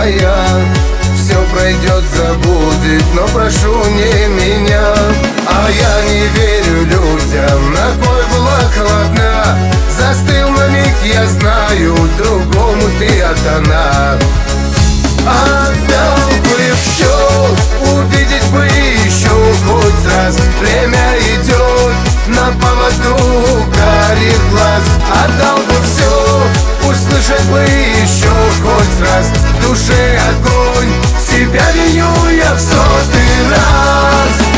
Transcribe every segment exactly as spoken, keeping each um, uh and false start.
моя. Все пройдет, забудет, но прошу не меня. А я не верю людям, на кой была холодна. Застыл на миг, я знаю, другому ты отдана. Отдал бы все, увидеть бы еще хоть раз. Время идет на поводу карих глаз. Отдал бы все, услышать бы еще хоть раз. В душе огонь, себя виню я в сотый раз.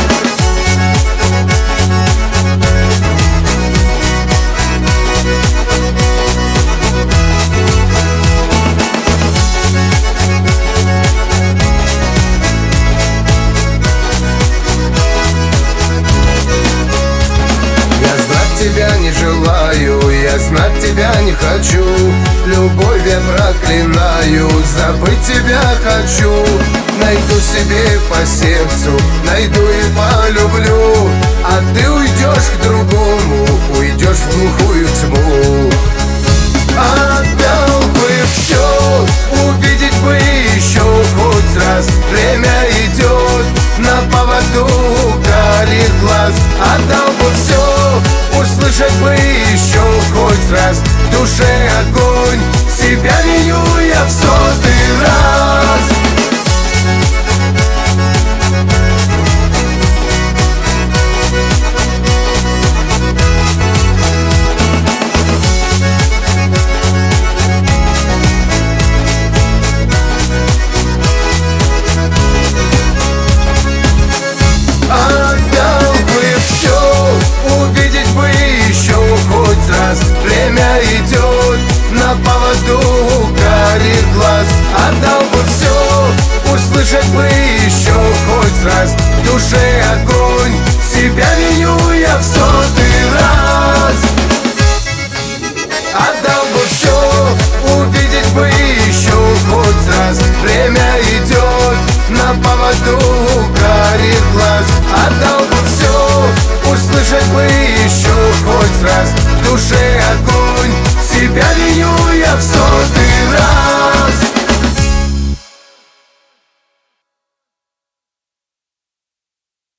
Тебя не желаю, я знать тебя не хочу. Любовь я проклинаю, забыть тебя хочу. Найду себе по сердцу, найду и полюблю. А ты уйдешь к другому, уйдешь в глухую тьму. Отдал бы все, увидеть бы еще хоть раз. Время идет на поводу карих глаз. Отдал бы все, услышать бы еще хоть раз. В душе огонь, себя виню я в сотый раз. Время идет на поводу карих глаз. Отдал бы все, услышать бы еще хоть раз. В душе огонь.